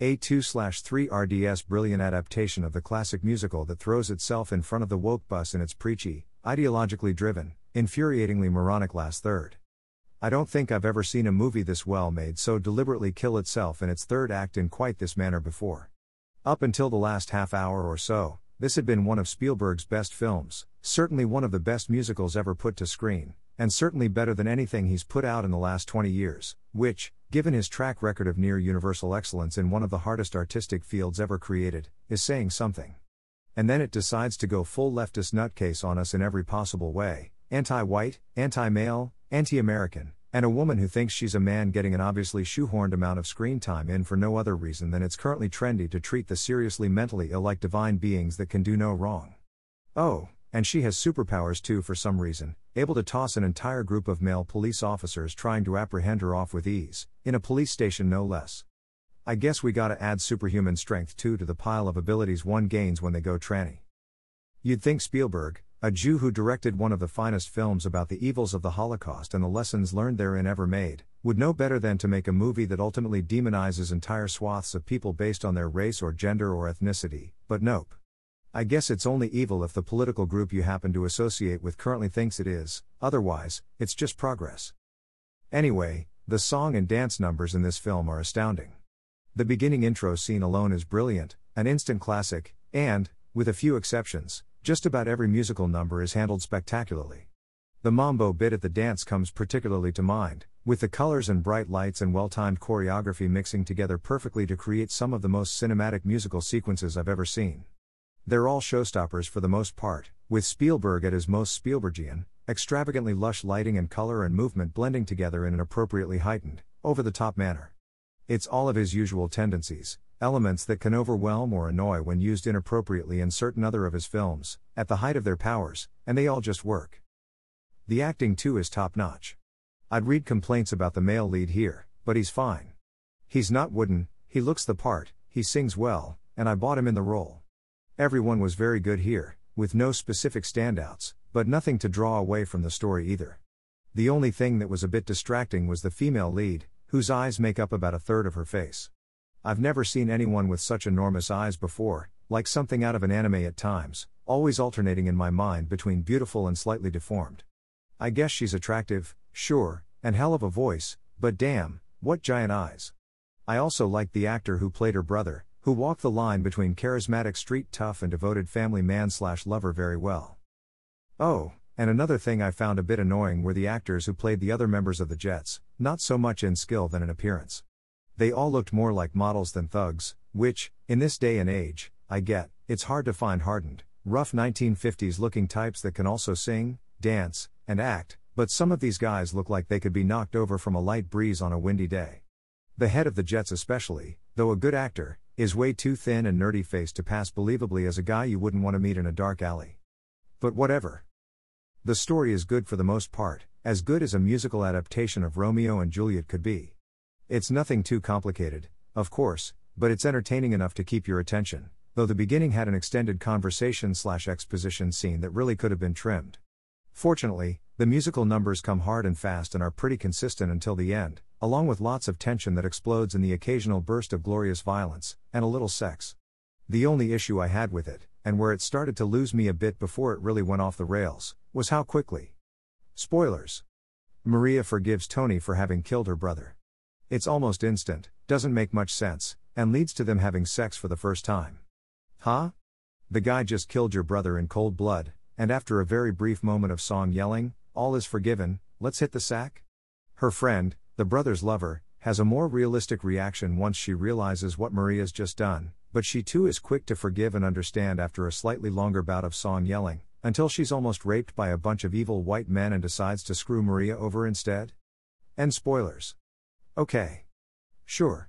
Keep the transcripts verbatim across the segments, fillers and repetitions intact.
A two three R D S brilliant adaptation of the classic musical that throws itself in front of the woke bus in its preachy, ideologically driven, infuriatingly moronic last third. I don't think I've ever seen a movie this well made so deliberately kill itself in its third act in quite this manner before. Up until the last half hour or so, this had been one of Spielberg's best films, certainly one of the best musicals ever put to screen, and certainly better than anything he's put out in the last twenty years, which, given his track record of near-universal excellence in one of the hardest artistic fields ever created, is saying something. And then it decides to go full leftist nutcase on us in every possible way, anti-white, anti-male, anti-American, and a woman who thinks she's a man getting an obviously shoehorned amount of screen time in for no other reason than it's currently trendy to treat the seriously mentally ill like divine beings that can do no wrong. Oh, and she has superpowers too for some reason, able to toss an entire group of male police officers trying to apprehend her off with ease, in a police station no less. I guess we gotta add superhuman strength too to the pile of abilities one gains when they go tranny. You'd think Spielberg, a Jew who directed one of the finest films about the evils of the Holocaust and the lessons learned therein ever made, would know better than to make a movie that ultimately demonizes entire swaths of people based on their race or gender or ethnicity, but nope. I guess it's only evil if the political group you happen to associate with currently thinks it is, otherwise, it's just progress. Anyway, the song and dance numbers in this film are astounding. The beginning intro scene alone is brilliant, an instant classic, and, with a few exceptions, just about every musical number is handled spectacularly. The mambo bit at the dance comes particularly to mind, with the colors and bright lights and well-timed choreography mixing together perfectly to create some of the most cinematic musical sequences I've ever seen. They're all showstoppers for the most part, with Spielberg at his most Spielbergian, extravagantly lush lighting and color and movement blending together in an appropriately heightened, over-the-top manner. It's all of his usual tendencies, elements that can overwhelm or annoy when used inappropriately in certain other of his films, at the height of their powers, and they all just work. The acting too is top-notch. I'd read complaints about the male lead here, but he's fine. He's not wooden, he looks the part, he sings well, and I bought him in the role. Everyone was very good here, with no specific standouts, but nothing to draw away from the story either. The only thing that was a bit distracting was the female lead, whose eyes make up about a third of her face. I've never seen anyone with such enormous eyes before, like something out of an anime at times, always alternating in my mind between beautiful and slightly deformed. I guess she's attractive, sure, and hell of a voice, but damn, what giant eyes. I also liked the actor who played her brother, who walked the line between charismatic street tough and devoted family man slash lover very well. Oh, and another thing I found a bit annoying were the actors who played the other members of the Jets, not so much in skill than in appearance. They all looked more like models than thugs, which, in this day and age, I get, it's hard to find hardened, rough nineteen fifties looking types that can also sing, dance, and act, but some of these guys look like they could be knocked over from a light breeze on a windy day. The head of the Jets especially, though a good actor, is way too thin and nerdy-faced to pass believably as a guy you wouldn't want to meet in a dark alley. But whatever. The story is good for the most part, as good as a musical adaptation of Romeo and Juliet could be. It's nothing too complicated, of course, but it's entertaining enough to keep your attention, though the beginning had an extended conversation slash exposition scene that really could have been trimmed. Fortunately, the musical numbers come hard and fast and are pretty consistent until the end, along with lots of tension that explodes in the occasional burst of glorious violence, and a little sex. The only issue I had with it, and where it started to lose me a bit before it really went off the rails, was how quickly. Spoilers. Maria forgives Tony for having killed her brother. It's almost instant, doesn't make much sense, and leads to them having sex for the first time. Huh? The guy just killed your brother in cold blood, and after a very brief moment of song yelling, "All is forgiven, let's hit the sack?" Her friend, the brother's lover, has a more realistic reaction once she realizes what Maria's just done, but she too is quick to forgive and understand after a slightly longer bout of song yelling, until she's almost raped by a bunch of evil white men and decides to screw Maria over instead. End spoilers. Okay. Sure.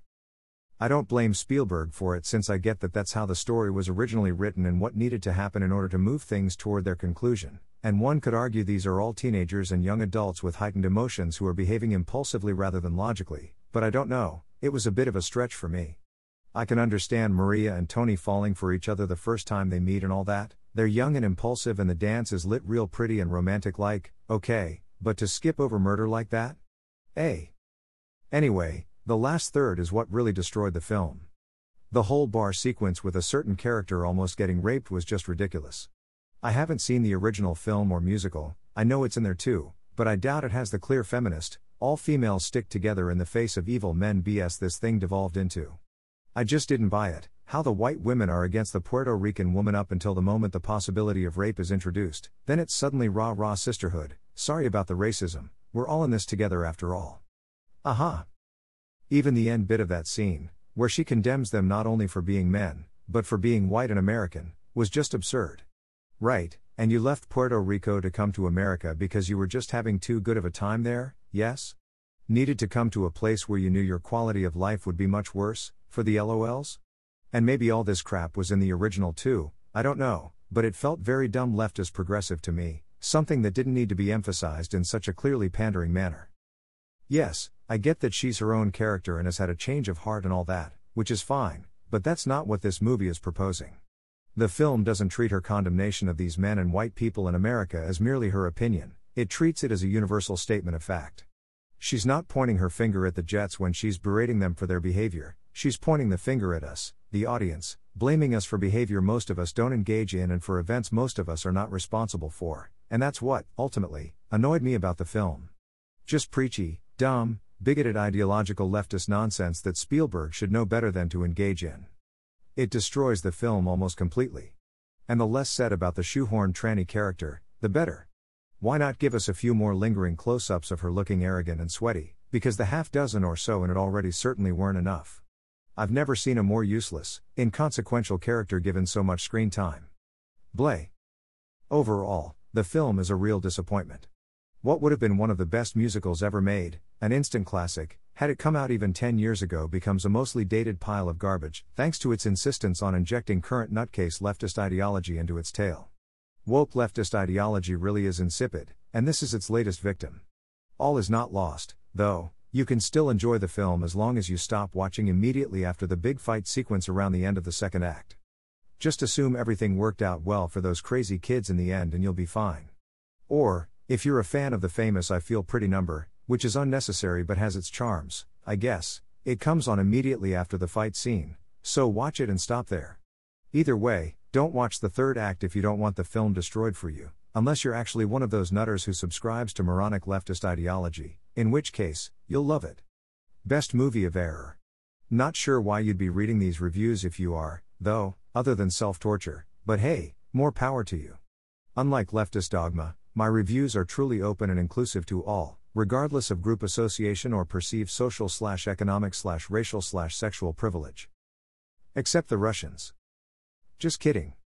I don't blame Spielberg for it since I get that that's how the story was originally written and what needed to happen in order to move things toward their conclusion, and one could argue these are all teenagers and young adults with heightened emotions who are behaving impulsively rather than logically, but I don't know, it was a bit of a stretch for me. I can understand Maria and Tony falling for each other the first time they meet and all that, they're young and impulsive and the dance is lit real pretty and romantic like, okay, but to skip over murder like that? Eh. Anyway, the last third is what really destroyed the film. The whole bar sequence with a certain character almost getting raped was just ridiculous. I haven't seen the original film or musical, I know it's in there too, but I doubt it has the clear feminist, all females stick together in the face of evil men B S this thing devolved into. I just didn't buy it, how the white women are against the Puerto Rican woman up until the moment the possibility of rape is introduced, then it's suddenly rah-rah sisterhood, sorry about the racism, we're all in this together after all. Aha! Even the end bit of that scene, where she condemns them not only for being men, but for being white and American, was just absurd. Right, and you left Puerto Rico to come to America because you were just having too good of a time there, yes? Needed to come to a place where you knew your quality of life would be much worse, for the LOLs? And maybe all this crap was in the original too, I don't know, but it felt very dumb leftist progressive to me, something that didn't need to be emphasized in such a clearly pandering manner. Yes, I get that she's her own character and has had a change of heart and all that, which is fine, but that's not what this movie is proposing. The film doesn't treat her condemnation of these men and white people in America as merely her opinion, it treats it as a universal statement of fact. She's not pointing her finger at the Jets when she's berating them for their behavior, she's pointing the finger at us, the audience, blaming us for behavior most of us don't engage in and for events most of us are not responsible for, and that's what, ultimately, annoyed me about the film. Just preachy, dumb, bigoted ideological leftist nonsense that Spielberg should know better than to engage in. It destroys the film almost completely. And the less said about the shoehorned tranny character, the better. Why not give us a few more lingering close-ups of her looking arrogant and sweaty, because the half dozen or so in it already certainly weren't enough. I've never seen a more useless, inconsequential character given so much screen time. Bleh. Overall, the film is a real disappointment. What would have been one of the best musicals ever made, an instant classic, had it come out even ten years ago becomes a mostly dated pile of garbage, thanks to its insistence on injecting current nutcase leftist ideology into its tale. Woke leftist ideology really is insipid, and this is its latest victim. All is not lost, though, you can still enjoy the film as long as you stop watching immediately after the big fight sequence around the end of the second act. Just assume everything worked out well for those crazy kids in the end and you'll be fine. Or, if you're a fan of the famous I Feel Pretty number, which is unnecessary but has its charms, I guess, it comes on immediately after the fight scene, so watch it and stop there. Either way, don't watch the third act if you don't want the film destroyed for you, unless you're actually one of those nutters who subscribes to moronic leftist ideology, in which case, you'll love it. Best movie of error. Not sure why you'd be reading these reviews if you are, though, other than self-torture, but hey, more power to you. Unlike leftist dogma, my reviews are truly open and inclusive to all, regardless of group association or perceived social slash economic slash racial slash sexual privilege. Except the Russians. Just kidding.